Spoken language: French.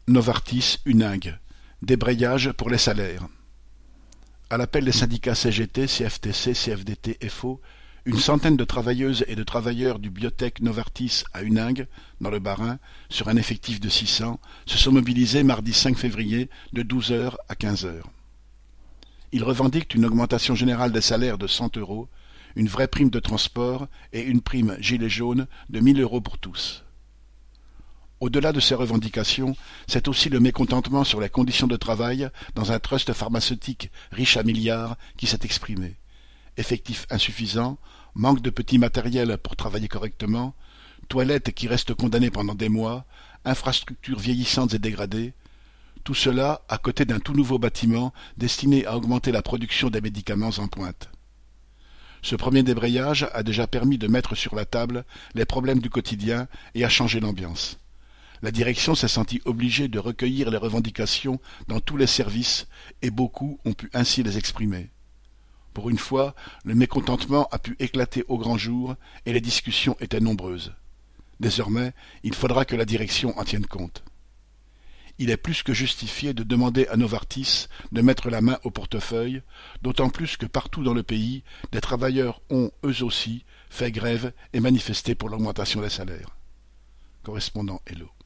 Novartis Huningue. Débrayage pour les salaires. À l'appel des syndicats CGT, CFTC, CFDT, FO, une centaine de travailleuses et de travailleurs du biotech Novartis à Huningue, dans le Bas-Rhin, sur un effectif de 600, se sont mobilisés mardi 5 février de 12 heures à 15 heures. Ils revendiquent une augmentation générale des salaires de 100 €, une vraie prime de transport et une prime gilet jaune de 1 000 € pour tous. Au-delà de ces revendications, c'est aussi le mécontentement sur les conditions de travail dans un trust pharmaceutique riche à milliards qui s'est exprimé. Effectifs insuffisants, manque de petits matériels pour travailler correctement, toilettes qui restent condamnées pendant des mois, infrastructures vieillissantes et dégradées, tout cela à côté d'un tout nouveau bâtiment destiné à augmenter la production des médicaments en pointe. Ce premier débrayage a déjà permis de mettre sur la table les problèmes du quotidien et a changé l'ambiance. La direction s'est sentie obligée de recueillir les revendications dans tous les services et beaucoup ont pu ainsi les exprimer. Pour une fois, le mécontentement a pu éclater au grand jour et les discussions étaient nombreuses. Désormais, il faudra que la direction en tienne compte. Il est plus que justifié de demander à Novartis de mettre la main au portefeuille, d'autant plus que partout dans le pays, des travailleurs ont, eux aussi, fait grève et manifesté pour l'augmentation des salaires. Correspondant Hello.